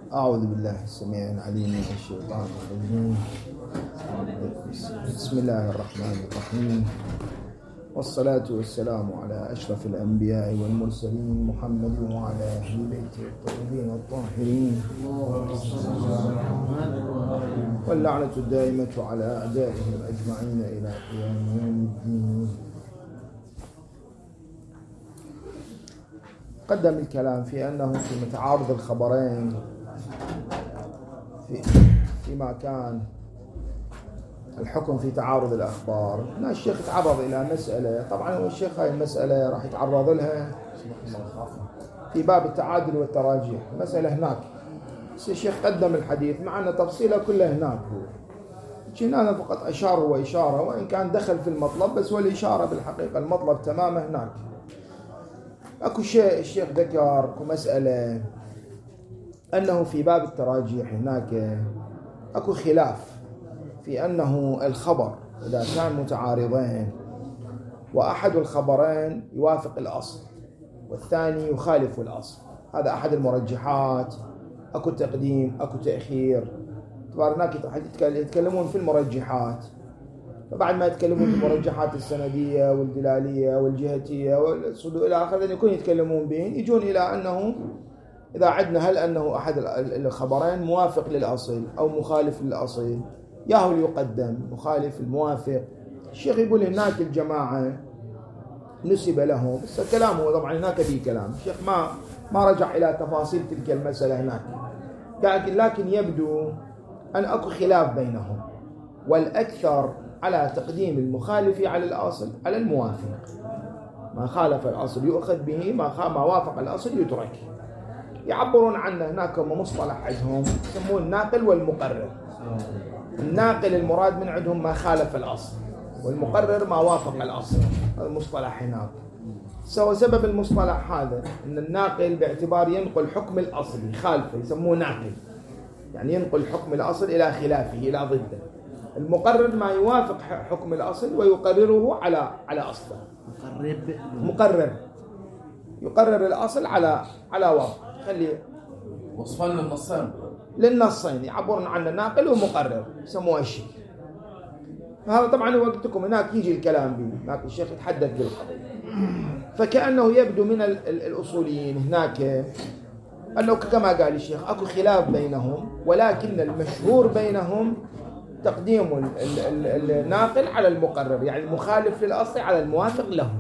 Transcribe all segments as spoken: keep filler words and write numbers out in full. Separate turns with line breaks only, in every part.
أعوذ بالله السميع العليم من الشيطان الرجيم. بسم الله الرحمن الرحيم، والصلاة والسلام على أشرف الأنبياء والمرسلين محمد وعلى أهل بيته الطيبين الطاهرين، واللعنة الدائمة على أعدائهم أجمعين إلى قيام يوم الدين. قدم الكلام في أنه في متعارض الخبرين في فيما كان الحكم في تعارض الأخبار. هنا الشيخ تعرض إلى مسألة، طبعا هو الشيخ هاي المسألة راح يتعرض لها في باب التعادل والتراجيح، مسألة هناك. بس الشيخ قدم الحديث مع أن تفصيله كله هناك. هو هنا فقط أشار وإشارة، وإن كان دخل في المطلب بس هو الإشارة بالحقيقة المطلب تماما هناك. أكو شيء الشيخ ذكر كمسألة أنه في باب التراجيح هناك أكو خلاف في أنه الخبر إذا كان متعارضين وأحد الخبرين يوافق الأصل والثاني يخالف الأصل، هذا أحد المرجحات. أكو تقديم أكو تأخير. طبعا هناك يتكلمون في المرجحات، فبعد ما يتكلمون في المرجحات السندية والدلالية والجهتية والصدور إلى آخره يكون يتكلمون بهن، يجون إلى أنه إذا عدنا هل أنه أحد الخبرين موافق للأصل أو مخالف للأصل، ياهو يقدم مخالف الموافق. الشيخ يقول هناك الجماعة نسب لهم، بس كلامه طبعا هناك في كلام الشيخ ما ما رجع إلى تفاصيل تلك المسألة هناك، لكن لكن يبدو أن أكو خلاف بينهم، والأكثر على تقديم المخالف على الأصل على الموافق. ما خالف الأصل يؤخذ به، ما ما وافق الأصل يترك. يعبرون عنه هناك مصطلح عندهم يسمونه الناقل والمقرر. الناقل المراد من عندهم ما خالف الأصل، والمقرر ما وافق الأصل. هذا المصطلح هناك. سوى سبب المصطلح هذا أن الناقل باعتبار ينقل حكم الأصل يخالفه يسموه ناقل، يعني ينقل حكم الأصل إلى خلافه إلى ضده. المقرر ما يوافق حكم الأصل ويقرره على على أصله. مقرر مقرر يقرر الأصل على على واقع. خلي
وصفان للنصين
للنصين يعبرون عنه ناقل ومقرر يسموه الشيء. فهذا طبعا وقتكم هناك يجي الكلام به، هناك الشيخ يتحدث بالقضية. فكأنه يبدو من الأصوليين هناك أنه كما قال الشيخ أكو خلاف بينهم، ولكن المشهور بينهم تقديم الناقل على المقرر، يعني المخالف للأصل على الموافق له.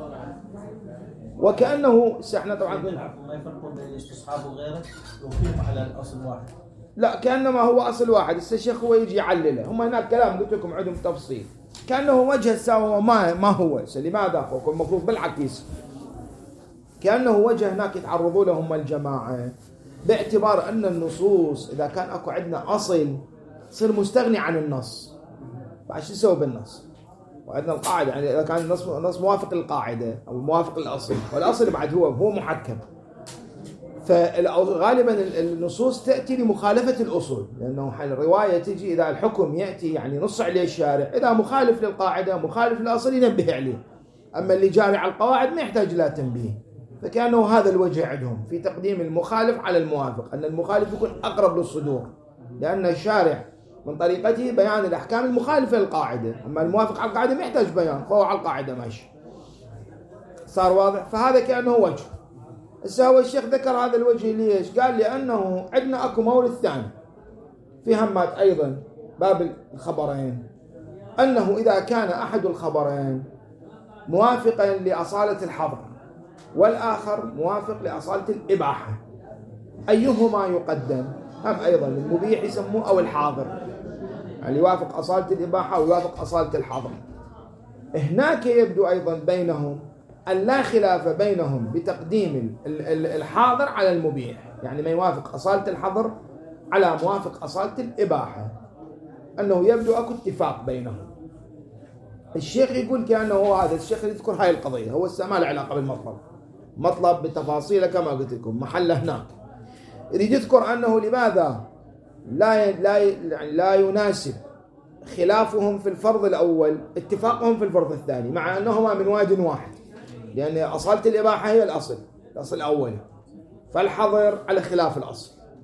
وكأنه احنا طبعا
ما يفرقون بين الاستصحاب وغيره يوقفهم على الأصل واحد.
لا، كأنما هو أصل واحد. الشيخ هو يجي يعلله، هم هناك كلام قلت لكم عندهم تفصيل. كأنه وجه الساوى ما ما هو لماذا هو المفروض بالعكس، كأنه وجه هناك يتعرضوا لهم الجماعة باعتبار أن النصوص إذا كان أكو عندنا أصل صير مستغني عن النص. فعشان نسوي بالنص وعندنا القاعدة، يعني إذا كان النص النص موافق للقاعدة أو موافق للأصل، والأصل بعد هو هو محكم. فغالبا النصوص تأتي لمخالفة الأصول، لأنه الرواية تجي إذا الحكم يأتي يعني نص عليه الشارع، إذا مخالف للقاعدة مخالف للأصل ينبه عليه. أما اللي جاري على القواعد ما يحتاج لا تنبيه. فكانوا هذا الوجه عندهم في تقديم المخالف على الموافق، أن المخالف يكون أقرب للصدور، لأن الشارع من طريقته بيان الأحكام المخالفة للقاعدة، أما الموافق على القاعدة ما يحتاج بيان، فهو على القاعدة ماشي. صار واضح؟ فهذا كأنه وجه. هو الشيخ ذكر هذا الوجه ليش؟ قال لأنه عندنا أكو مورد ثاني في همات أيضا باب الخبرين، أنه إذا كان أحد الخبرين موافقا لأصالة الحظر والآخر موافق لأصالة الإباحة، أيهما يقدم؟ هم أيضا المبيح يسموه أو الحاضر، يعني يوافق أصالة الإباحة ويوافق أصالة الحظر. هناك يبدو أيضا بينهم أن لا خلاف بينهم بتقديم الحاضر على المبيح، يعني ما يوافق أصالة الحظر على موافق أصالة الإباحة، أنه يبدو أكو اتفاق بينهم. الشيخ يقول كأنه هو هذا الشيخ يذكر هاي القضية، هو ما له علاقة بالمطلب، مطلب بالتفاصيل كما قلت لكم محله هناك. يريد يذكر أنه لماذا لا لا يعني لا يناسب خلافهم في الفرض الأول اتفاقهم في الفرض الثاني، مع أنهما من واد واحد، لأن أصالة الإباحة هي الأصل الأصل الأول، فالحظر على خلاف الأصل.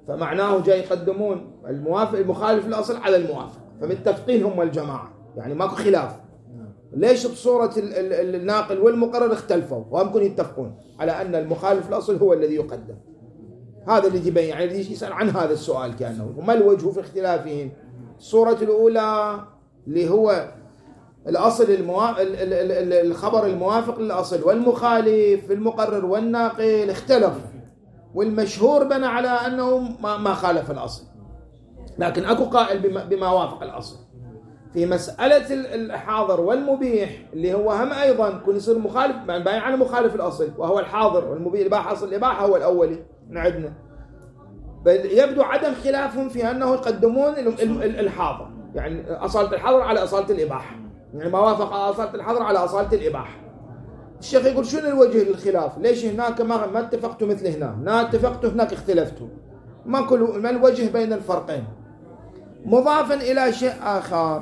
فمعناه جاي يقدمون الموافق المخالف للأصل على الموافق، فمتفقين هم الجماعة، يعني ماكو خلاف. ليش بصورة الناقل والمقرر اختلفوا وهم يتفقون على أن المخالف للأصل هو الذي يقدم؟ هذا اللي يبين، يعني اللي يسأل عن هذا السؤال كأنه وما الوجه في اختلافهم. الصورة الأولى اللي هو الأصل الموا... الخبر الموافق للأصل والمخالف المقرر والناقل اختلفوا، والمشهور بنى على أنه ما خالف الأصل، لكن أكو قائل بما, بما وافق الأصل. في مسألة الحاضر والمبيح اللي هو هم أيضا كن يصير مخالف، باين على مخالف الأصل وهو الحاضر، والمبيح الإباحة، أصل الإباحة هو الأولي عندنا. يبدو عدم خلافهم في أنه يقدمون الحاضر، يعني أصالة الحظر على أصالة الإباحة، يعني ما وافق أصالة الحظر على أصالة الإباحة. الشيخ يقول شنو الوجه للخلاف؟ ليش هناك ما ما اتفقتوا مثل هنا؟ هنا اتفقتوا هناك اختلفتوا. ما كل ما الوجه بين الفرقين؟ مضافا إلى شيء آخر.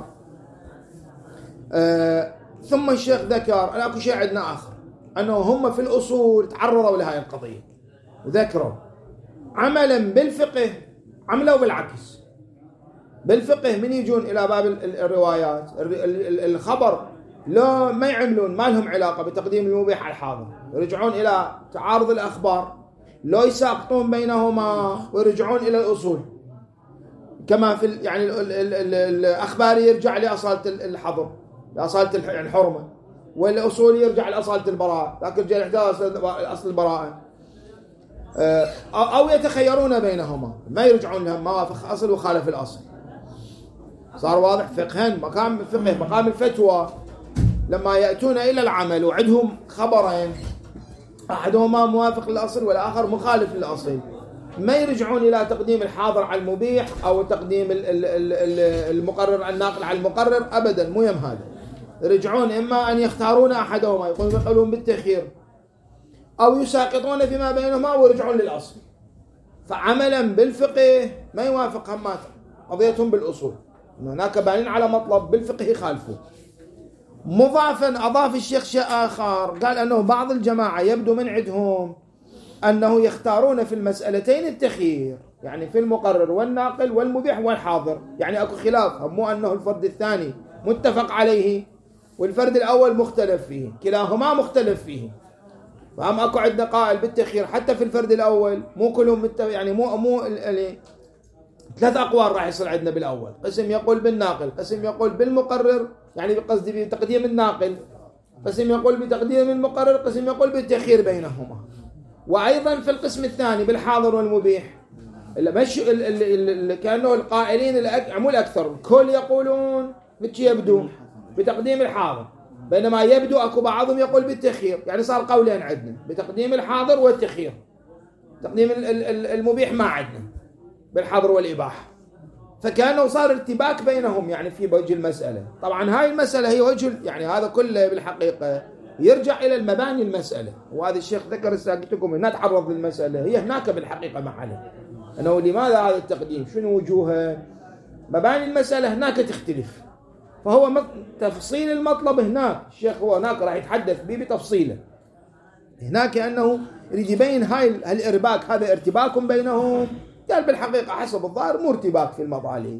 آه ثم الشيخ ذكر أن أكو شيء عندنا آخر، أنه هم في الأصول تعرضوا لهذه القضية وذكروا عملا بالفقه عملوا بالعكس. بالفقه من يجون إلى باب الروايات الخبر لا ما يعملون، ما لهم علاقة بتقديم المبيح على الحاضر، يرجعون إلى تعارض الأخبار، لا يساقطون بينهما ويرجعون إلى الأصول. كما في يعني الأخبار يرجع لأصالة الحظر، لأصالة الحرمة، والأصول يرجع لأصالة البراءة، لكن الرجال يحتاج أصل البراءة، أو يتخيرون بينهما ما يرجعون لهم ما وافق أصل وخالف الأصل. صار واضح فقها مقام الفقه مقام الفتوى. لما يأتون إلى العمل وعندهم خبرين أحدهما موافق للأصل والآخر مخالف للأصل، ما يرجعون إلى تقديم الحاضر على المبيح أو تقديم المقرر الناقل على المقرر أبدا، مو يم هذا. يرجعون إما أن يختارون أحدهما يقولون بالتخيير، أو يساقطون فيما بينهما ويرجعون للأصل. فعملا بالفقه ما يوافق همات قضيتهم بالأصول، هناك بانين على مطلب بالفقه يخالفوا. مضافا أضاف الشيخ شيء آخر، قال أنه بعض الجماعة يبدو من عندهم أنه يختارون في المسألتين التخيير، يعني في المقرر والناقل والمبيح والحاضر، يعني أكو خلاف، مو أنه الفرد الثاني متفق عليه والفرد الأول مختلف فيه، كلاهما مختلف فيه. فهم أكو عندنا قائل بالتخيير حتى في الفرد الأول، مو كلهم متفق، يعني مو مو ثلاث أقوال راح يصير عندنا بالأول، قسم يقول بالناقل، قسم يقول بالمقرر يعني بقصد بتقديم الناقل، قسم يقول بتقديم المقرر، قسم يقول بالتخيير بينهما. وأيضا في القسم الثاني بالحاضر والمبيح اللي مش اللي كانوا القائلين الأك... الأكثر الكل يقولون متى يبدو بتقديم الحاضر، بينما يبدو أكو بعضهم يقول بالتخيير، يعني صار قولين عندنا بتقديم الحاضر والتخيير. تقديم المبيح ما عندنا بالحظر والإباحة، فكانوا صار ارتباك بينهم يعني في وجه المسألة. طبعا هاي المسألة هي وجه، يعني هذا كله بالحقيقة يرجع إلى المباني المسألة، وهذا الشيخ ذكر ساقتكم هنا تعرض للمسألة هي هناك بالحقيقة محله، أنه لماذا هذا التقديم، شنو وجوهه، مباني المسألة هناك تختلف. فهو تفصيل المطلب هناك الشيخ هو هناك راح يتحدث به بتفصيله هناك، أنه يريد يبين هاي الارتباك، هذا ارتباك بينهم. قال بالحقيقة حسب الظاهر مو ارتباك في المطالب،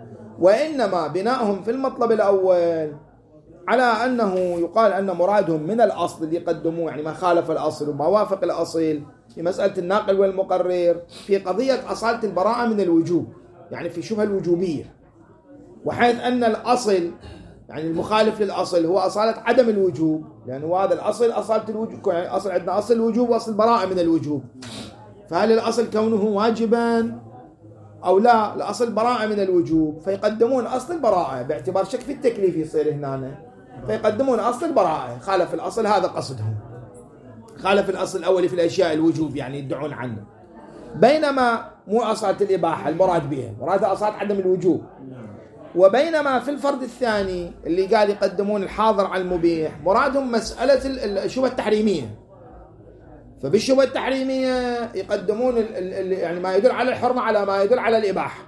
وإنما بنائهم في المطلب الأول على أنه يقال أن مرادهم من الأصل اللي يقدموه، يعني ما خالف الأصل وما وافق الأصل في مسألة الناقل والمقرر، في قضية أصالة البراءة من الوجوب، يعني في شبه الوجوبية، وحيث أن الأصل يعني المخالف للأصل هو أصالة عدم الوجوب، لأنه هذا الأصل أصالة الوجوب، يعني أصل عندنا أصل الوجوب وأصل البراءة من الوجوب. فهل الأصل كونه واجبا أو لا؟ الأصل براءة من الوجوب، فيقدمون أصل البراءة باعتبار شك في التكليف يصير هنا، فيقدمون أصل البراءة. خالف الأصل، هذا قصدهم، خالف الأصل الأولي في الأشياء الوجوب يعني يدعون عنه، بينما مو أصالة الإباحة المراد بها، مراد أصالة عدم الوجوب. وبينما في الفرد الثاني اللي قال يقدمون الحاضر على المبيح مرادهم مسألة الشبهة التحريمية، فبالشبهة التحريمية يقدمون يعني ما يدل على الحرمة على ما يدل على الإباحة،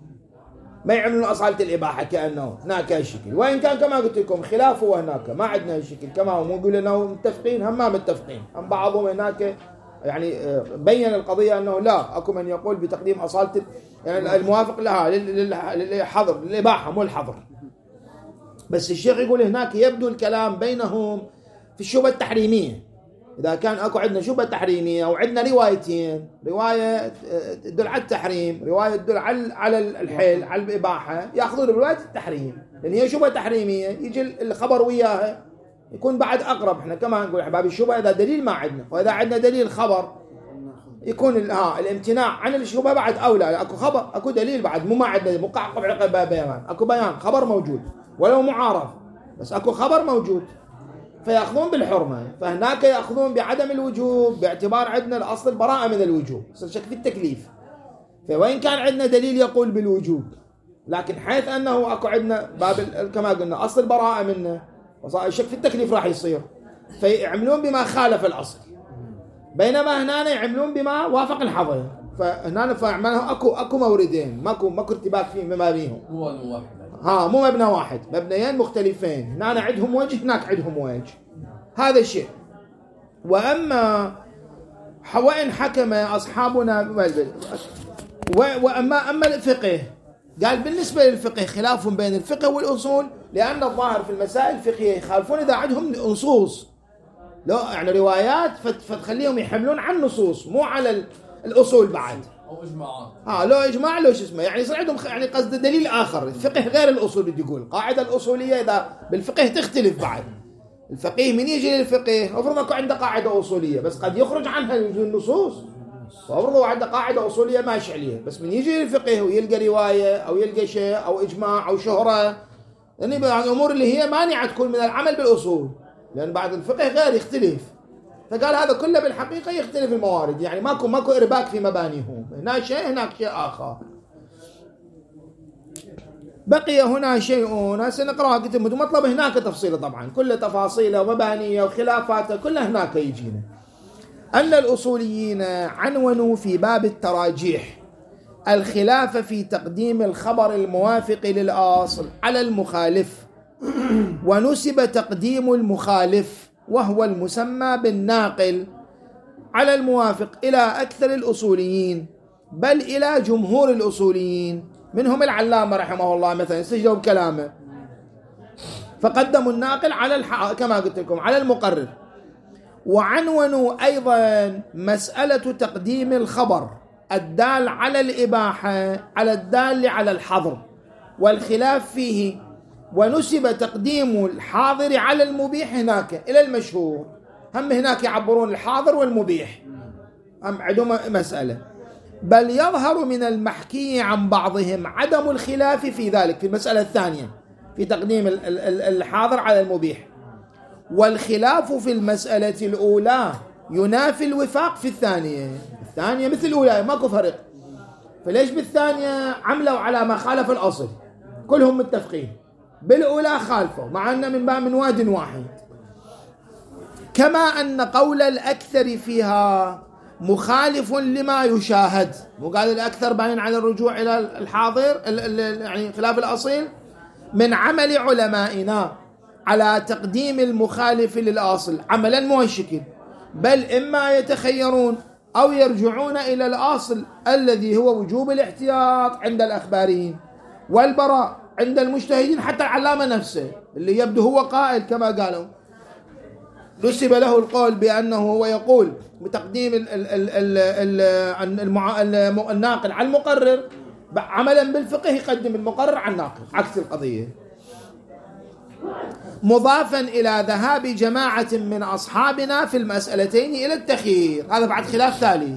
ما يعملون أصالة الإباحة كأنه هناك الشكل، وإن كان كما قلت لكم خلافه هناك ما عندنا الشكل، كما هم يقولون أنه متفقين هم ما متفقين، هم بعضهم هناك يعني بين القضية أنه لا، أكو من يقول بتقديم أصالة يعني الموافق لها للحظر للإباحة مو الحظر. بس الشيخ يقول هناك يبدو الكلام بينهم في الشبهة التحريمية. إذا كان أكو عندنا شبهة تحريمية أو عندنا روايتين، رواية تدل على التحريم، رواية تدل على الحل على الإباحة، يأخذون برواية التحريم لأن هي شبهة تحريمية، يجي الخبر وياها يكون بعد أقرب. إحنا كما نقول أحباب الشبهة إذا دليل ما عندنا، وإذا عندنا دليل خبر يكون ها الامتناع عن الشبهة بعد أولى. أكو خبر أكو دليل بعد، مو ما عندنا مقعقب عقب بيان، أكو بيان خبر موجود ولو معارض بس أكو خبر موجود فيأخذون بالحرمة. فهناك يأخذون بعدم الوجوب باعتبار عندنا الأصل البراءة من الوجوب، يصير شك في التكليف. فوين كان عندنا دليل يقول بالوجوب، لكن حيث أنه أكو عندنا باب كما قلنا أصل البراءة منه وصار الشك في التكليف راح يصير، فيعملون بما خالف الأصل، بينما هنا يعملون بما وافق الحظر. فهنا فعملها أكو أكو موردين، ماكو ماكو ارتباك في ما بينهم،
هو واحد
ها مو مبنى واحد، مبنيين مختلفين، هنا عندهم وجه هناك عندهم وجه، هذا الشيء. وأما وإن حكم أصحابنا وأما أما الفقه، قال بالنسبة للفقه خلاف بين الفقه والأصول، لأن الظاهر في المسائل الفقهية يخالفون إذا عندهم نصوص، لو يعني روايات فتخليهم يحملون على النصوص مو على الأصول بعد،
أو إجماعات.
ها لو إجماع لو شو اسمه، يعني يصير عندهم يعني قصد دليل آخر. الفقه غير الأصول، بدي يقول قاعدة الأصولية إذا بالفقه تختلف بعد. الفقيه من يجي للفقه أفرض أكو عنده قاعدة أصولية بس قد يخرج عنها النصوص، فأفرض عنده قاعدة أصولية ماشي عليها، بس من يجي للفقه ويلقى رواية أو يلقى شيء أو إجماع أو شهرة، يعني الأمور اللي هي مانعة تكون من العمل بالأصول، لأن بعد الفقه غير يختلف. فقال هذا كله بالحقيقة يختلف الموارد، يعني ماكو ماكو إرباك في مبانيهم، هناك شيء هناك شيء آخر. بقي هنا شيء سنقرأها كتب مطلب، هناك تفصيل طبعا كل تفاصيله ومبانيه وخلافاته كلها هناك يجينا. أن الأصوليين عنونوا في باب التراجيح الخلاف في تقديم الخبر الموافق للأصل على المخالف، ونسب تقديم المخالف وهو المسمى بالناقل على الموافق إلى أكثر الأصوليين، بل إلى جمهور الأصوليين، منهم العلامة رحمه الله مثلا استجدوا بكلامه، فقدموا الناقل على الح... كما قلت لكم على المقرر. وعنونوا أيضا مسألة تقديم الخبر الدال على الإباحة على الدال على الحظر والخلاف فيه، ونسب تقديم الحاضر على المبيح هناك إلى المشهور. هم هناك يعبرون الحاضر والمبيح، هم عندهم مسألة. بل يظهر من المحكي عن بعضهم عدم الخلاف في ذلك في المسألة الثانية في تقديم الحاضر على المبيح، والخلاف في المسألة الأولى ينافي الوفاق في الثانية. الثانية مثل الأولى ماكو فرق، فليش بالثانية عملوا على ما خالف الأصل؟ كلهم متفقين، بالأولى خالفوا مع أن من باب من واد واحد. كما أن قول الأكثر فيها مخالف لما يشاهد، وقال الأكثر باين على الرجوع إلى الحاضر يعني خلاف الأصيل، من عمل علمائنا على تقديم المخالف للأصل عملا مو الشكل، بل إما يتخيرون أو يرجعون إلى الأصل الذي هو وجوب الاحتياط عند الأخباريين والبراء عند المجتهدين، حتى العلامة نفسه اللي يبدو هو قائل كما قالوا نسب له القول بأنه هو يقول بتقديم ال ال ال ال المع... الناقل على المقرر، عملا بالفقه يقدم المقرر على الناقل عكس القضية، مضافا إلى ذهاب جماعة من أصحابنا في المسألتين إلى التخيير. هذا بعد خلاف ثالث.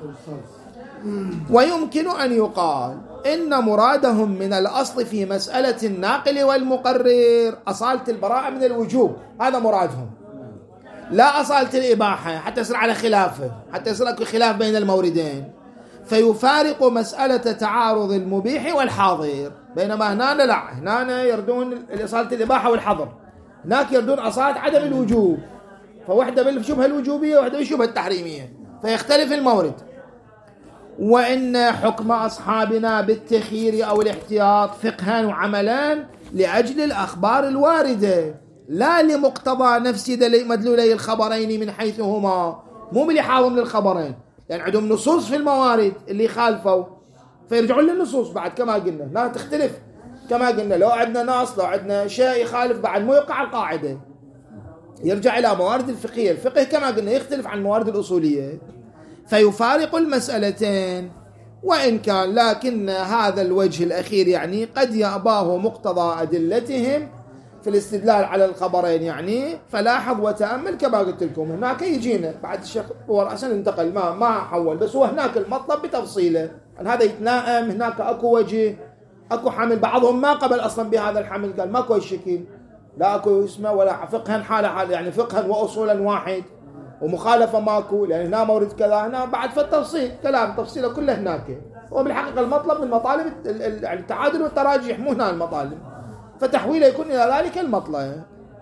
ويمكن أن يقال إن مرادهم من الأصل في مسألة الناقل والمقرر أصالة البراءة من الوجوب، هذا مرادهم، لا أصالة الإباحة، حتى يصير على خلافه، حتى يصير لك خلاف بين الموردين فيفارق مسألة تعارض المبيح والحاضر. بينما هنا لا، هنا يردون أصالة الإباحة والحظر، هناك يردون أصالة عدم الوجوب، فوحدة بالشبهة الوجوبية وواحدة بالشبهة التحريمية، فيختلف المورد. وإن حكم أصحابنا بالتخيير أو الاحتياط فقها وعملا لأجل الأخبار الواردة، لا لمقتضى نفس مدلولي الخبرين من حيث هما مو بلحاظهم للخبرين، يعني عندهم نصوص في الموارد اللي خالفوا فيرجعون للنصوص بعد كما قلنا. لا تختلف كما قلنا، لو عندنا نص لو عندنا شيء يخالف بعد مو يوقع القاعدة، يرجع إلى موارد الفقهية. الفقه كما قلنا يختلف عن الموارد الأصولية فيفارق المسألتين وإن كان، لكن هذا الوجه الأخير يعني قد يأباه مقتضى أدلتهم في الاستدلال على الخبرين. يعني فلاحظ وتأمل كما قلت لكم. هناك يجينا بعد الشيخ هو رأسا انتقل ما ما حول، بس هو هناك المطلب بتفصيله، هذا يتنائم، هناك أكو وجه أكو حمل. بعضهم ما قبل أصلا بهذا الحمل، قال ماكو الشكل، لا أكو اسمه ولا فقها حالة حال، يعني فقها وأصولا واحد ومخالفة ماكو، لأن هنا مورد كذا هنا بعد في التفصيل كلام تفصيله كله هناك. وبالحقيقة المطلب من مطالب التعادل والتراجيح، مو هنا المطالب، فتحويله يكون إلى ذلك المطلب.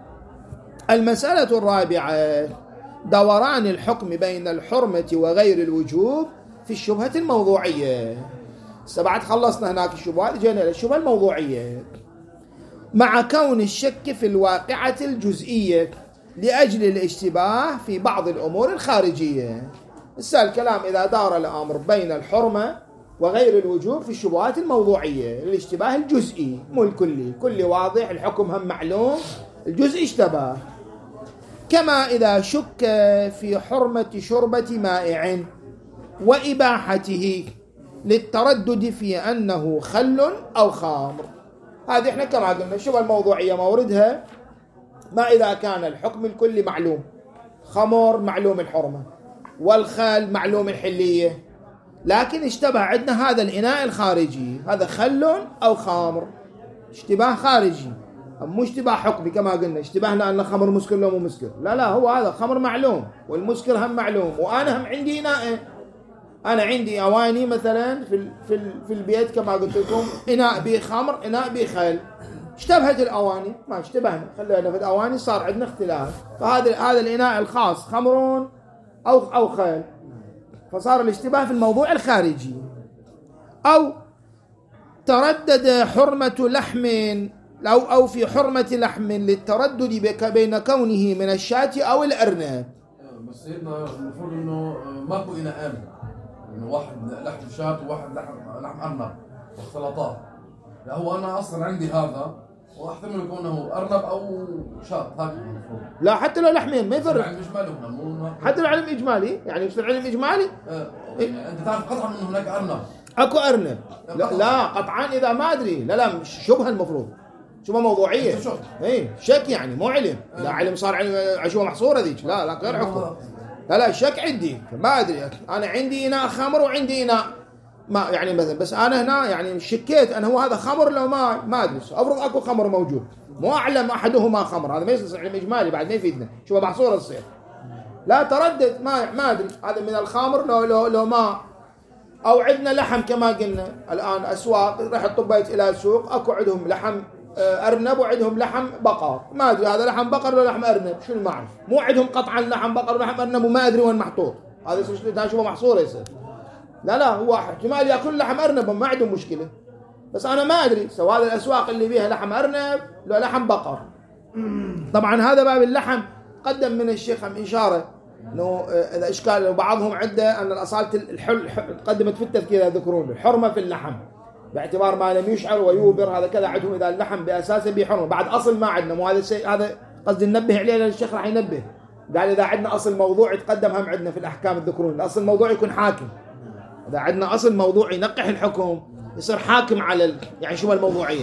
المسألة الرابعة دوران الحكم بين الحرمة وغير الوجوب في الشبهة الموضوعية. بعد خلصنا هناك الشبهات، جينا إلى الشبهة الموضوعية. مع كون الشك في الواقعة الجزئية لأجل الاشتباه في بعض الأمور الخارجية. السؤال الكلام إذا دار الأمر بين الحرمة وغير الوجوب في الشبهات الموضوعية، الاشتباه الجزئي مو الكلي، كل واضح الحكم هم معلوم، الجزء اشتباه. كما إذا شك في حرمة شربة مائع وإباحته للتردد في أنه خل أو خمر. هذه احنا كما قلنا الشبهة الموضوعية موردها ما إذا كان الحكم الكلي معلوم، خمر معلوم الحرمة والخل معلوم الحلية، لكن اشتبه عندنا هذا الإناء الخارجي، هذا خل أو خمر، اشتباه خارجي مو اشتباه حكمي. كما قلنا اشتباهنا أن خمر مسكر لو مو مسكر، لا لا هو هذا خمر معلوم والمسكر هم معلوم، وأنا هم عندي إناء، أنا عندي أواني مثلا في في في البيت كما قلت لكم، إناء بي خمر إناء بي خل، اشتبهت الأواني ما اشتبهنا، خلينا في الأواني صار عندنا اختلاف، فهذا هذا الإناء الخاص خمر أو أو خل، فصار الاشتباه في الموضوع الخارجي. أو تردد حرمة لحم أو أو في حرمة لحم للتردد بين كونه من الشاة أو الأرنب.
بس سيدنا المفروض إنه ماكو إناء، إنه واحد لحم شاة وواحد لحم لحم أرنب واختلاطات. لا هو أنا أصلا عندي هذا واحتمل يكونه أرنب أو شاة، هذا المفروض.
لا حتى لو لحمين ما يفرق،
يعني إجمالي هنا مو
حتى لو علم إجمالي، يعني يصير علم إجمالي.
آه. يعني أنت تعرف قطعا إنه هناك أرنب،
أكو أرنب، لا, لا قطعان إذا ما أدري، لا لا شبهة المفروض، شبهة موضوعية، إيه شك يعني مو علم، آه. لا علم صار علم عشوة محصورة ذيك، لا لا غير حكم، لا لا شك عندي ما أدري، أنا عندي إناء خمر وعندي إناء ما يعني مثلا، بس أنا هنا يعني شكيت أنا هو هذا خمر لو ما ما أدري، أفرض أكو خمر موجود مو أعلم أحدهما خمر، هذا ما يصير علم إجمالي بعد ما يفيدنا، شو محصورة تصير، لا تردد ما ما أدري هذا من الخمر لو لو لو ما. أو عندنا لحم كما قلنا الآن أسواق، رحت طبيت إلى سوق أكو عندهم لحم أرنب وعندهم لحم بقر، ما أدري هذا لحم بقر ولا لحم أرنب، شو ما أعرف، مو عندهم قطعا لحم بقر ولحم أرنب وما أدري وين محطوط، هذا يصير شو محصورة يصير، لا لا هو احتمال يأكل لحم أرنب ما عندهم مشكلة، بس أنا ما أدري سواء الأسواق اللي فيها لحم أرنب لو لحم بقر. طبعا هذا باب اللحم قدم من الشيخ هم إشارة إنه إذا إشكال وبعضهم عنده أن الأصالة الحل قدمت في التذكير يذكرون الحرمة في اللحم باعتبار ما لم يشعر ويوبر، هذا كذا عندهم إذا اللحم بأساسه بحرمة، بعد أصل ما عندنا، مو هذا الشيء هذا قصدي ننبه عليه لأن الشيخ راح ينبه، قال إذا عندنا أصل موضوع يتقدم هم عندنا في الأحكام الذكرون، الأصل الموضوع يكون حاكم، إذا عندنا أصل موضوع ينقح الحكم يصير حاكم على ال... يعني شو الموضوعية.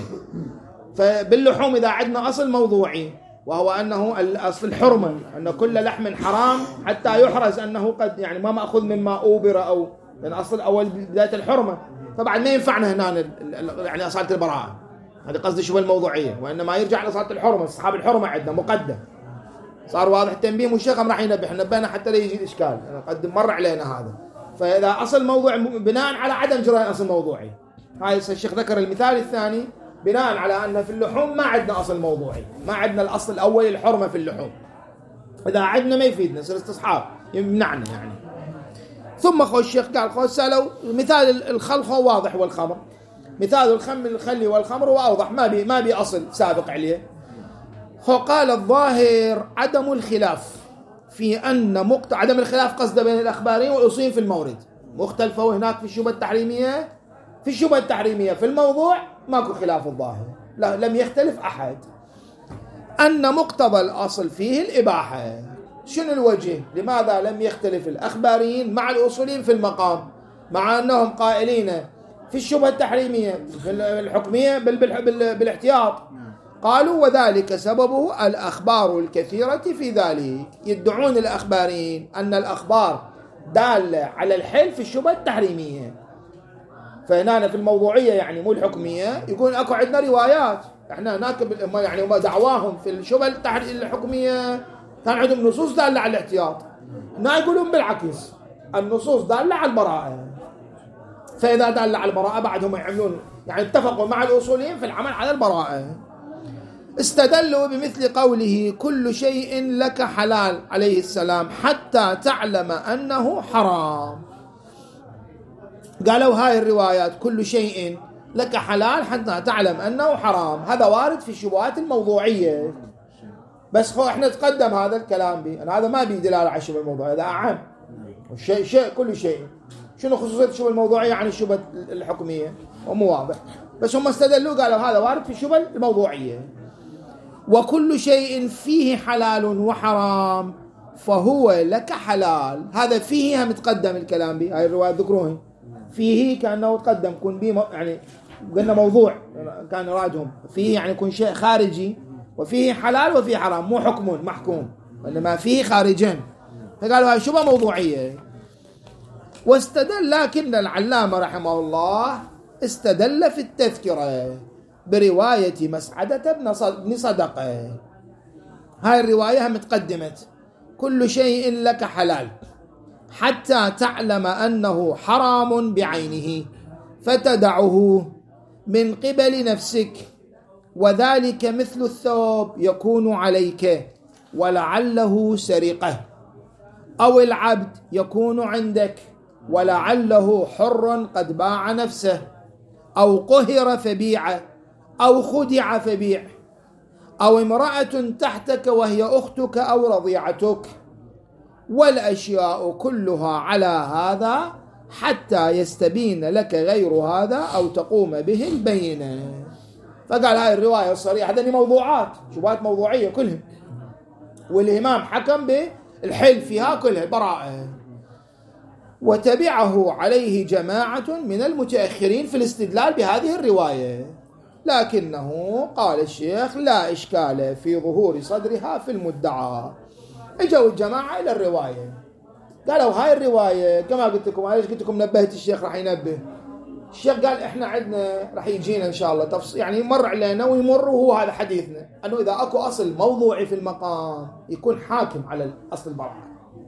فباللحوم إذا عندنا أصل موضوعي وهو أنه الأصل الحرمة، أن كل لحم حرام حتى يحرز أنه قد يعني ما مأخذ مما أوبر أو لأن أصل أول بداية الحرمة، فبعد ما ينفعنا هنا يعني أصالة البراءة، هذه قصدي شو الموضوعية، وإنما يرجع لأصالة الحرمة، أصحاب الحرمة عندنا مقدم، صار واضح التنبيه والشيخ راح ينبه نبهنا حتى لا يجي الإشكال، أنا قد مر علينا هذا. فإذا أصل موضوع بناء على عدم جرى أصل موضوعي، هاي الشيخ ذكر المثال الثاني بناء على أن في اللحوم ما عندنا أصل موضوعي، ما عندنا الأصل الأول الحرمة في اللحوم، إذا عندنا ما يفيدنا يصير استصحاب يمنعنا يعني. ثم خو الشيخ قال خو سألوا مثال الخل خو واضح والخمر، مثال الخم الخلي والخمر واضح ما بي ما بي أصل سابق عليه. خو قال الظاهر عدم الخلاف في أن مقت... عدم الخلاف قصده بين الأخباريين والأصوليين في المورد مختلفة، هناك في الشبهة التحريمية في الشبهة التحريمية في الموضوع ماكو خلاف الظاهر، لا لم يختلف أحد أن مقتضى الأصل فيه الإباحة. شنو الوجه؟ لماذا لم يختلف الأخباريين مع الأصوليين في المقام مع أنهم قائلين في الشبهة التحريمية في الحكمية بال... بال... بالاحتياط؟ قالوا وذلك سببه الأخبار الكثيرة في ذلك. يدعون الأخباريين أن الأخبار دالة على الحل في الشبهة التحريمية، فهنا في الموضوعية يعني مو الحكمية يقول أكو عندنا روايات احنا هناك يعني ما دعواهم في الشبهة الحكمية كان عندهم نصوص دالة على الاحتياط، هنا يقولون بالعكس النصوص دالة على البراءة، فإذا دالة على البراءة بعدهم يعملون يعني اتفقوا مع الأصوليين في العمل على البراءة. استدلوا بمثل قوله كل شيء لك حلال عليه السلام حتى تعلم أنه حرام. قالوا هاي الروايات كل شيء لك حلال حتى تعلم أنه حرام هذا وارد في الشبهات الموضوعية، بس هو احنا تقدم هذا الكلام به، أنا هذا ما بي دلالة على الشبهة الموضوعية، هذا أعم شيء شيء كل شيء. شنو خصوصية الشبهة الموضوعية عن الشبهة الحكمية؟ ومو واضح، بس هم استدلوا قالوا هذا وارد في الشبهة الموضوعية. وكل شيء فيه حلال وحرام فهو لك حلال، هذا فيه هم تقدم الكلام به، هاي الرواية ذكروها فيه كأنه تقدم كن به يعني قلنا موضوع كان رادهم فيه يعني يكون شيء خارجي، وفيه حلال وفيه حرام مو حكم محكوم وإنما فيه خارجين، فقالوا هاي شبهة موضوعية. واستدل لكن العلامة رحمه الله استدل في التذكرة برواية مسعدة بن صدقة، هاي الرواية هم تقدمت كل شيء لك حلال حتى تعلم أنه حرام بعينه فتدعه من قبل نفسك، وذلك مثل الثوب يكون عليك ولعله سرقة، أو العبد يكون عندك ولعله حر قد باع نفسه، أو قهر فبيع، أو خدع فبيع، أو امرأة تحتك وهي أختك أو رضيعتك، والأشياء كلها على هذا حتى يستبين لك غير هذا أو تقوم به البينة. فقال هاي الرواية الصريحة هذه موضوعات شبهات موضوعية كلهم، والإمام حكم بالحل فيها كلها براءة، وتبعه عليه جماعة من المتأخرين في الاستدلال بهذه الرواية، لكنه قال الشيخ لا إشكال في ظهور صدرها في المدعى. اجوا الجماعة إلى الرواية قالوا هاي الرواية كما قلت لكم، ليش قلت لكم نبهت الشيخ راح ينبه الشيخ قال احنا عندنا راح يجينا ان شاء الله تفصيل يعني يمر علينا ويمر وهو هذا حديثنا انه اذا اكو اصل موضوعي في المقام يكون حاكم على الاصل البراءة.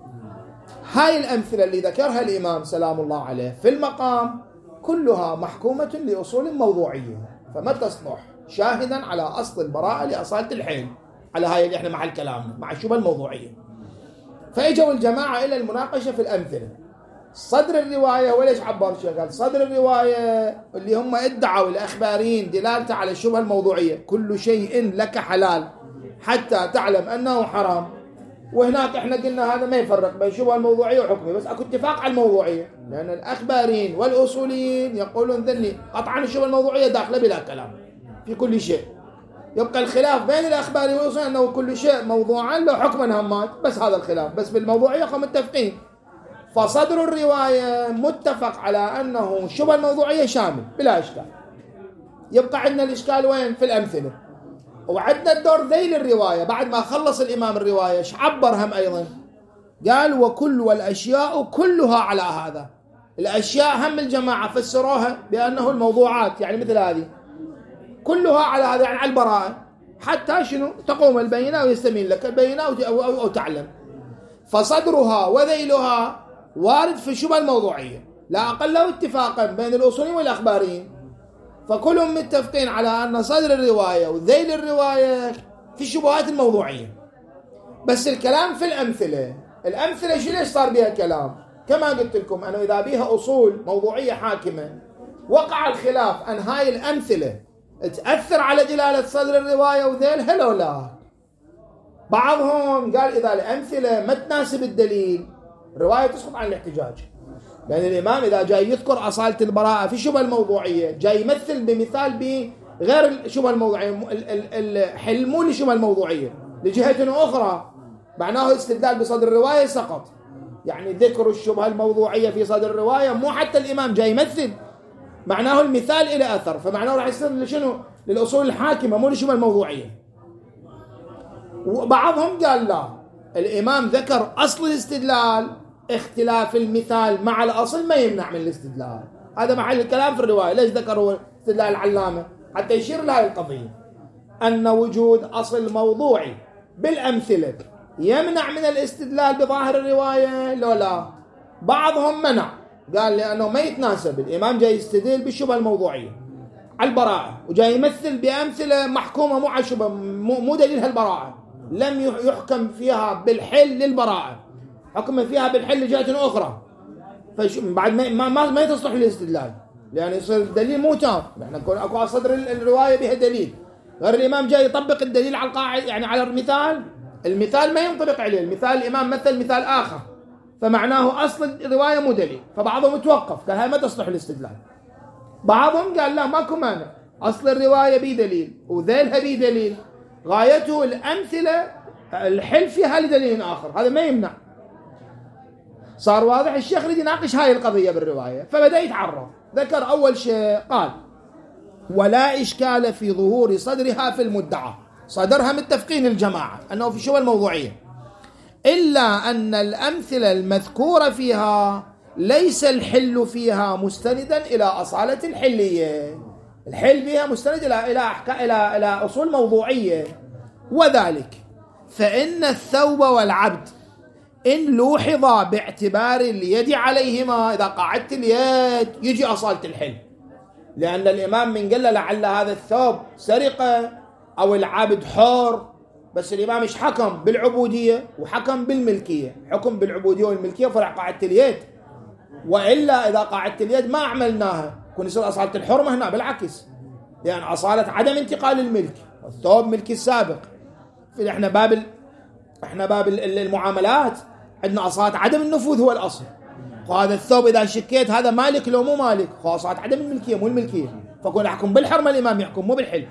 هاي الامثله اللي ذكرها الامام سلام الله عليه في المقام كلها محكومه لاصول موضوعيه، فما تصلح شاهدا على اصل البراءه لاصاله الحيل على هاي اللي احنا مع الكلام مع الشبهه الموضوعيه. فاجوا الجماعه الى المناقشه في الامثله. صدر الرواية وليش عبر شيء قال صدر الرواية اللي هم ادعوا الأخباريين دلالته على الشبهة الموضوعية كل شيء لك حلال حتى تعلم أنه حرام، وهناك احنا قلنا هذا ما يفرق بين الشبهة الموضوعية وحكمية، بس اكو اتفاق على الموضوعية لأن الأخباريين والأصوليين يقولون ذني قطعا الشبهة الموضوعية داخلة بلا كلام في كل شيء، يبقى الخلاف بين الأخباريين والأصوليين أنه كل شيء موضوعا له حكما همات، بس هذا الخلاف، بس بالموضوعية هم متفقين. فصدر الرواية متفق على أنه شبه الموضوعية شامل بلا إشكال. يبقى عندنا الإشكال وين؟ في الأمثلة. وعندنا الدور ذيل الرواية بعد ما خلص الإمام الرواية عبر هم أيضا قال وكل والأشياء كلها على هذا. الأشياء هم الجماعة فسروها بأنه الموضوعات يعني مثل هذه كلها على هذا يعني على البراءة حتى شنو تقوم البينة ويستمين لك البينة أو, أو, أو, أو تعلم. فصدرها وذيلها وارد في الشبهة الموضوعية لا أقل له اتفاقا بين الأصوليين والأخباريين، فكلهم متفقين على أن صدر الرواية وذيل الرواية في الشبهات الموضوعية. بس الكلام في الأمثلة، الأمثلة شو ليش صار بها كلام؟ كما قلت لكم أنه إذا بها أصول موضوعية حاكمة وقع الخلاف أن هاي الأمثلة تأثر على دلالة صدر الرواية وذيلها لو لا. بعضهم قال إذا الأمثلة ما تناسب الدليل الرواية تسقط عن الاحتجاج، لأن الإمام إذا جاي يذكر أصالة البراءة في شبه الموضوعية جاي يمثل بمثال بغير الشبه الموضوعية، الحل مو لشبه الموضوعية لجهة أخرى، معناه استدلال بصدر الرواية سقط. يعني ذكر الشبهة الموضوعية في صدر الرواية مو حتى الإمام جاي يمثل، معناه المثال إلى أثر، فمعناه راح يصير لشنو؟ للأصول الحاكمة مو للشبهة الموضوعية. وبعضهم قال لا، الإمام ذكر أصل الاستدلال، اختلاف المثال مع الأصل ما يمنع من الاستدلال. هذا محل الكلام في الرواية. ليش ذكروا استدلال العلامة؟ حتى يشير لهذه القضية، أن وجود أصل موضوعي بالأمثلة يمنع من الاستدلال بظاهر الرواية لو لا. بعضهم منع، قال لأنه ما يتناسب، الإمام جاي يستدل بالشبهة الموضوعية على البراءة وجاي يمثل بأمثلة محكومة مو على الشبهة، مو دليلها البراءة، لم يحكم فيها بالحل للبراءة، حكم فيها بالحل لجهة أخرى، بعد ما ما ما تصلح للاستدلال، لأن يعني يصير الدليل مو تام. احنا نقول اكو على صدر الرواية بها دليل، غير الإمام جاي يطبق الدليل على القاعدة، يعني على المثال، المثال ما ينطبق عليه، المثال الإمام مثل مثال آخر، فمعناه أصل الرواية مو دليل، فبعضهم توقف قال هاي ما تصلح للاستدلال. بعضهم قال لا ماكو مانع، أصل الرواية بي دليل وذيلها بي دليل، غايته الأمثلة الحل فيها لدليل آخر، هذا ما يمنع. صار واضح. الشيخ يريد يناقش هاي القضية بالرواية، فبدأ يتعرض. ذكر أول شيء قال ولا إشكال في ظهور صدرها في المدعى، صدرها متفقين الجماعة أنه في شبهة الموضوعية، إلا أن الأمثلة المذكورة فيها ليس الحل فيها مستندا إلى أصالة الحلية، الحل فيها مستند إلى إلى إلى إلى أصول موضوعية. وذلك فإن الثوب والعبد إن لوحظا باعتبار اليد عليهما، إذا قعدت اليد يجي أصالة الحل، لأن الإمام من قال لعل هذا الثوب سرقة أو العبد حر، بس الإمام مش حكم بالعبودية وحكم بالملكية، حكم بالعبودية والملكية فرع قعدت اليد، وإلا إذا قعدت اليد ما عملناها كون يصير أصالة الحرمة هنا، بالعكس، لأن يعني أصالة عدم انتقال الملك، الثوب ملك السابق. إحنا باب ال... إحنا باب المعاملات عندنا أصالة عدم النفوذ هو الأصل، وهذا الثوب إذا شكيت هذا مالك لو مو مالك، هو أصالة عدم الملكية مو الملكية، فكون يحكم بالحرمة الإمام يحكم مو بالحل.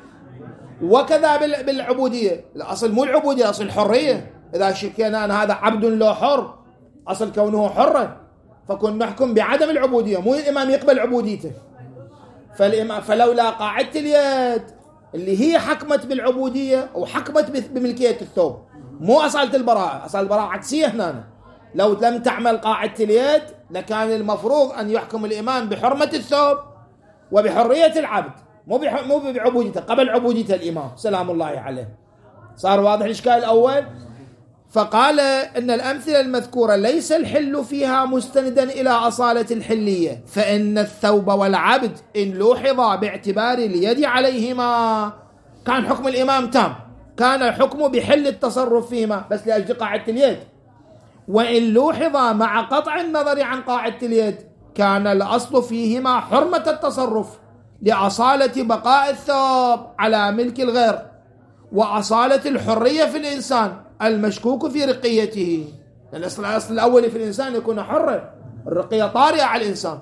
وكذا بال... بالعبودية، الأصل مو العبودية، الأصل الحرية، إذا شكينا أن هذا عبد لو حر، أصل كونه حرا، فكن نحكم بعدم العبودية، مو الإمام يقبل عبوديته. فالإمام فلولا قاعدة اليد اللي هي حكمت بالعبودية وحكمت بملكية الثوب، مو أصالة البراءة، أصالة البراءة عكسية هنا. لو لم تعمل قاعدة اليد لكان المفروض أن يحكم الإمام بحرمة الثوب وبحرية العبد، مو مو بعبوديته، قبل عبودية الإمام سلام الله عليه. صار واضح الإشكال الأول. فقال إن الأمثلة المذكورة ليس الحل فيها مستندا إلى أصالة الحلية، فإن الثوب والعبد إن لوحظا باعتبار اليد عليهما كان حكم الإمام تام، كان الحكم بحل التصرف فيهما بس لأجل قاعدة اليد، وإن لوحظا مع قطع النظر عن قاعدة اليد كان الأصل فيهما حرمة التصرف لأصالة بقاء الثوب على ملك الغير، وأصالة الحرية في الإنسان المشكوك في رقيته، الأصل الأصل الأول في الإنسان يكون حرا، الرقية طارئة على الإنسان.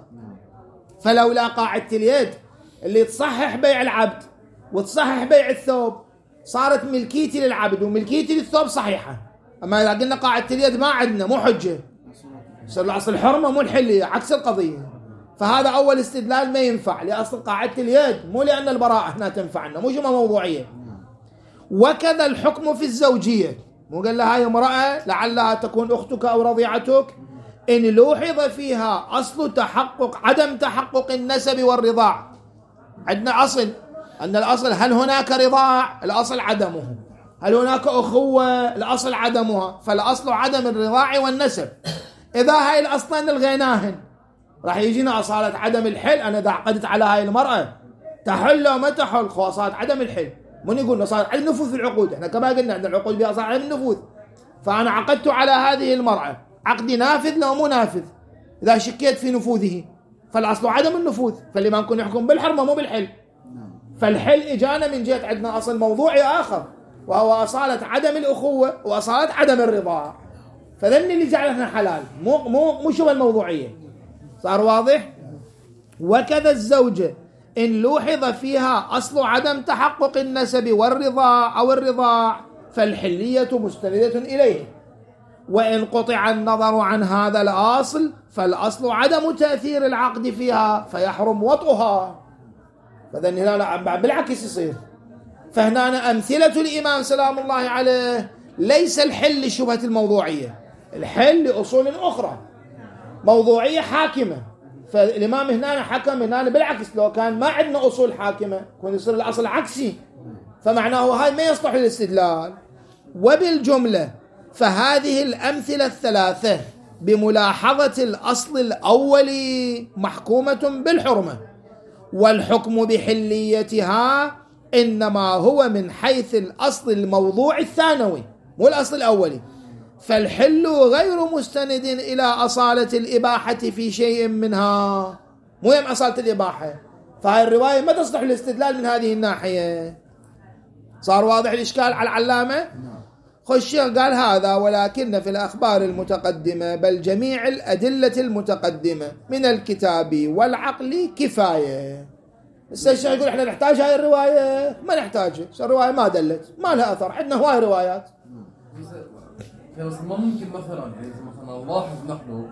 فلولا قاعدة اليد اللي تصحح بيع العبد وتصحح بيع الثوب صارت ملكيتي للعبد وملكيتي للثوب صحيحة. أما إذا قلنا قاعدة اليد ما عندنا مو حجة، صار الأصل الحرمة مو الحلية، عكس القضية. فهذا أول استدلال ما ينفع لأصل قاعدة اليد، مو لأن البراءة هنا تنفعنا، مو جمع موضوعية. وكذا الحكم في الزوجية، مو قال لها هاي امرأة لعلها تكون أختك أو رضيعتك، إن لوحظ فيها أصل تحقق عدم تحقق النسب والرضاع. عندنا أصل أن الأصل هل هناك رضاع، الأصل عدمه، هل هناك أخوة، الأصل عدمها، فالأصل عدم الرضاع والنسب. إذا هاي الأصلين الغيناهن راح يجينا أصالة عدم الحل. أنا إذا عقدت على هاي المرأة تحل أو ما تحل، خواصات عدم الحل، من يقول صار عدم نفوذ في العقود، احنا كما قلنا عندنا العقود بها صار عدم النفوذ. فأنا عقدت على هذه المرأة، عقدي نافذ لو مو نافذ، إذا شكيت في نفوذه فالأصل عدم النفوذ، فاللي ما نكون يحكم بالحرمة مو بالحل. فالحل إجانا من جهة عندنا أصل موضوعي آخر، وهو أصالة عدم الأخوة وأصالة عدم الرضاع، فذن اللي جعلها حلال، مو مو مو شبه الموضوعية. صار واضح؟ وكذا الزوجة إن لوحظ فيها أصل عدم تحقق النسب والرضاع أو الرضاع فالحلية مستندة إليه، وإن قطع النظر عن هذا الأصل فالأصل عدم تأثير العقد فيها فيحرم وطئها. فذن هنا بالعكس يصير. فهنا أمثلة الإمام سلام الله عليه ليس الحل لشبهة الموضوعية، الحل لأصول أخرى موضوعية حاكمة. فالإمام هنا حكم هنا بالعكس، لو كان ما عندنا أصول حاكمة كون يصير الأصل عكسي، فمعناه هاي ما يصلح للاستدلال. وبالجملة فهذه الأمثلة الثلاثة بملاحظة الأصل الأولي محكومة بالحرمة، والحكم بحليتها إنما هو من حيث الأصل الموضوع الثانوي مو الأصل الأولي، فالحل غير مستند إلى أصالة الإباحة في شيء منها، مو يم أصالة الإباحة. فهذه الرواية ما تصلح الاستدلال من هذه الناحية. صار واضح الإشكال على العلامة؟ خش الشيخ قال هذا ولكن في الأخبار المتقدمة بل جميع الأدلة المتقدمة من الكتاب والعقل كفاية. الشيخ يقول احنا نحتاج هاي الرواية؟ ما نحتاجها، الرواية ما دلت، ما لها أثر، عندنا هواي روايات.
بس ما ممكن مثلا يعني مثلا نلاحظ نحن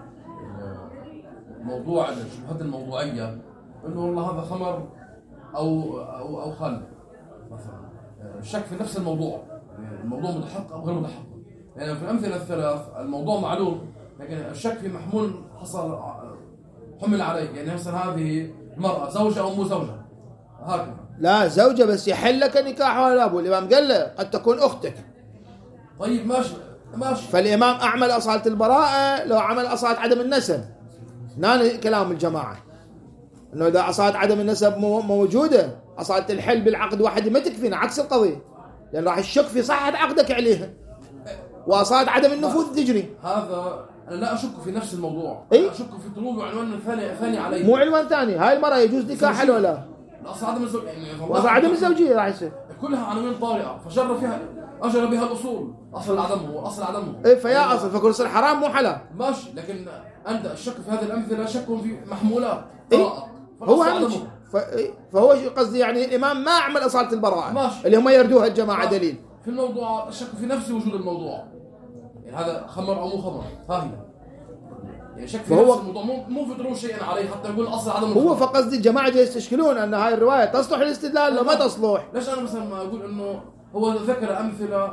موضوع الشبهات الموضوعية انه والله هذا خمر او او او خل مثلا، الشك في نفس الموضوع، الموضوع متحقق او غير متحقق. يعني في الامثله الثلاث الموضوع معلوم لكن الشك في محمول حصل حمل عليه، يعني مثلا هذه المرأة زوجة او مو زوجة هكذا.
لا زوجة بس يحل لك نكاح ولا ابو، الامام قال له قد تكون اختك.
طيب ماشي ماشي.
فالامام اعمل اصالة البراءة لو عمل اصالة عدم النسب. هنا كلام الجماعة انه اذا اصالة عدم النسب موجودة اصالة الحل بالعقد واحد ما تكفينا، عكس القضية، لان راح الشك في صحة عقدك عليها واصالة عدم النفوذ تجري.
هذا انا لا اشك في نفس الموضوع،
إيه؟
اشك في طلوب عنوان ثاني ثاني عليه،
مو عنوان ثاني. هاي المرأة يجوز نكاحها ولا لا؟
الاصل عدم الزوج يعني
واصل عدم الزوجية راح يصير
كلها عناوين طارئة فجر فيها أجر بها الأصول، أصل عدمه وأصل عدمه.
إيه فيا أصل فكل صار حرام مو حلال.
ماشي، لكن أنت الشك في هذه الأمثلة شك في محمولات.
إيه؟ هو عدمه. فهو قصدي يعني الإمام ما عمل أصالة البراءة
ماشي.
اللي هم يردوها الجماعة
ماشي.
دليل.
في الموضوع الشك في نفس وجود الموضوع، يعني هذا خمر أو مو خمر فاهم؟ يعني شك في نفس الموضوع مو مو في طلوع شيء عليه حتى يقول أصل عدم
هو فقصدي الجماعة جاي يستشكلون أن هاي الرواية تصلح للاستدلال لو ما تصلح.
ليش أنا مثلا ما أقول إنه هو ذكر أمثلة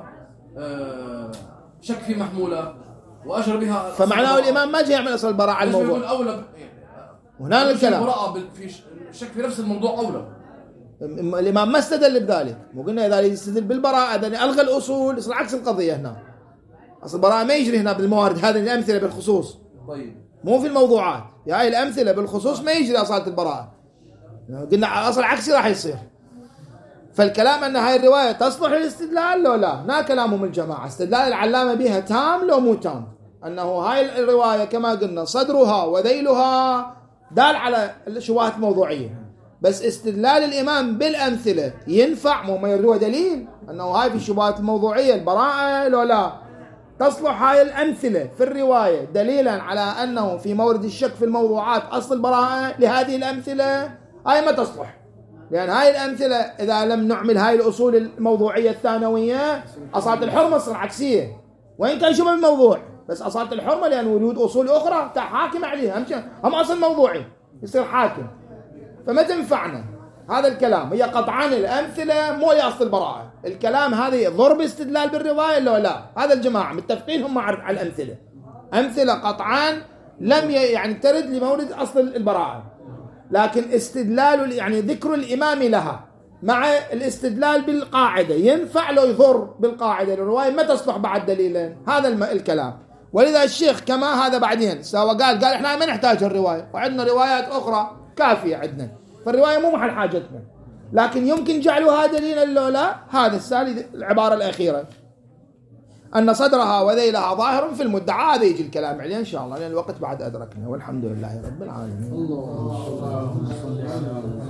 شك في محمولة وأجر بها،
فمعناه الإمام ما جاي يعمل أصل البراءة على الموضوع.
الأولى
وهنا الكلام
البراءة في شك في نفس الموضوع أولى.
الإمام ما استدل بذلك، مو قلنا إذا يستدل بالبراءة إذا ألغى الأصول يصير عكس القضية. هنا أصل البراءة ما يجري هنا بالموارد، هذه الأمثلة بالخصوص.
طيب
مو في الموضوعات، يا هاي الأمثلة بالخصوص ما يجري أصالة البراءة. قلنا أصل عكسي راح يصير. فالكلام أن هاي الرواية تصلح للاستدلال لو لا، نا كلامهم الجماعة استدلال العلامة بها تام لو مو تام، أنه هاي الرواية كما قلنا صدرها وذيلها دال على الشبهات الموضوعية، بس استدلال الإمام بالأمثلة ينفع، مو ما يردوها دليل أنه هاي في الشبهات الموضوعية البراءة لو لا تصلح هاي الأمثلة في الرواية دليلا على أنه في مورد الشك في الموضوعات أصل البراءة. لهذه الأمثلة هاي ما تصلح، لأن هاي الأمثلة إذا لم نعمل هاي الأصول الموضوعية الثانوية أصالة الحرمة تصير عكسية، وإن كان شبه الموضوع بس أصالة الحرمة لأن وجود أصول أخرى حاكم عليها، هم أصل موضوعي يصير حاكم، فما تنفعنا هذا الكلام. هي قطعان الأمثلة مو لأصل البراءة، الكلام هذه ضرب استدلال بالرواية لو لا. هذا الجماعة متفقين هم على الأمثلة، أمثلة قطعان لم يعني ترد لمورد أصل البراءة، لكن استدلال يعني ذكر الإمام لها مع الاستدلال بالقاعدة ينفع لو يضر بالقاعدة، الرواية ما تصلح بعد دليلين. هذا الكلام. ولذا الشيخ كما هذا بعدين سوا قال قال احنا ما نحتاج الرواية وعندنا روايات أخرى كافية عندنا، فالرواية مو محل حاجتنا، لكن يمكن جعلها دليلا لو لا. هذا السالي العبارة الأخيرة أن صدرها وذيلها ظاهر في المدعى. هذا يجي الكلام عليه إن شاء الله لأن الوقت بعد أدركنا، والحمد لله رب العالمين.
الله